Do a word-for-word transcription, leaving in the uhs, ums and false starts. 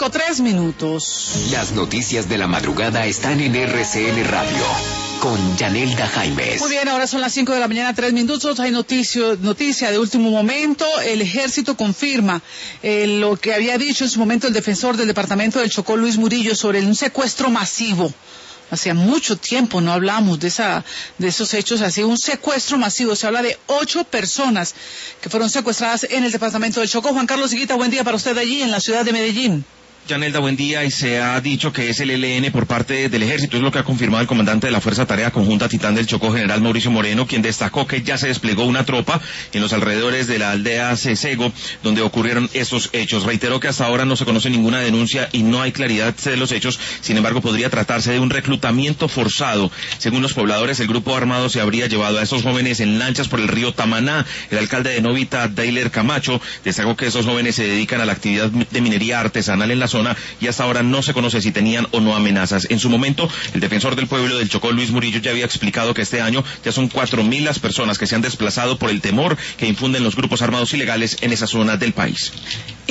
cinco, tres minutos. Las noticias de la madrugada están en R C N Radio, con Yanelda Jaimes. Muy bien, ahora son las cinco de la mañana, tres minutos. Hay noticia, noticia de último momento. El ejército confirma eh, lo que había dicho en su momento el defensor del departamento del Chocó, Luis Murillo, sobre un secuestro masivo. Hacía mucho tiempo no hablamos de esa, de esos hechos así, un secuestro masivo. Se habla de ocho personas que fueron secuestradas en el departamento del Chocó. Juan Carlos Higuita, buen día para usted allí en la ciudad de Medellín. Yanelda, buen día, y se ha dicho que es el E L N por parte del Ejército, es lo que ha confirmado el comandante de la Fuerza Tarea Conjunta Titán del Chocó, general Mauricio Moreno, quien destacó que ya se desplegó una tropa en los alrededores de la aldea Cesego, donde ocurrieron estos hechos. Reiteró que hasta ahora no se conoce ninguna denuncia y no hay claridad de los hechos, sin embargo podría tratarse de un reclutamiento forzado. Según los pobladores, el grupo armado se habría llevado a estos jóvenes en lanchas por el río Tamaná. El alcalde de Novita, Dailer Camacho, destacó que esos jóvenes se dedican a la actividad de minería artesanal en la zona y hasta ahora no se conoce si tenían o no amenazas. En su momento, el defensor del pueblo del Chocó, Luis Murillo, ya había explicado que este año ya son cuatro mil las personas que se han desplazado por el temor que infunden los grupos armados ilegales en esa zona del país.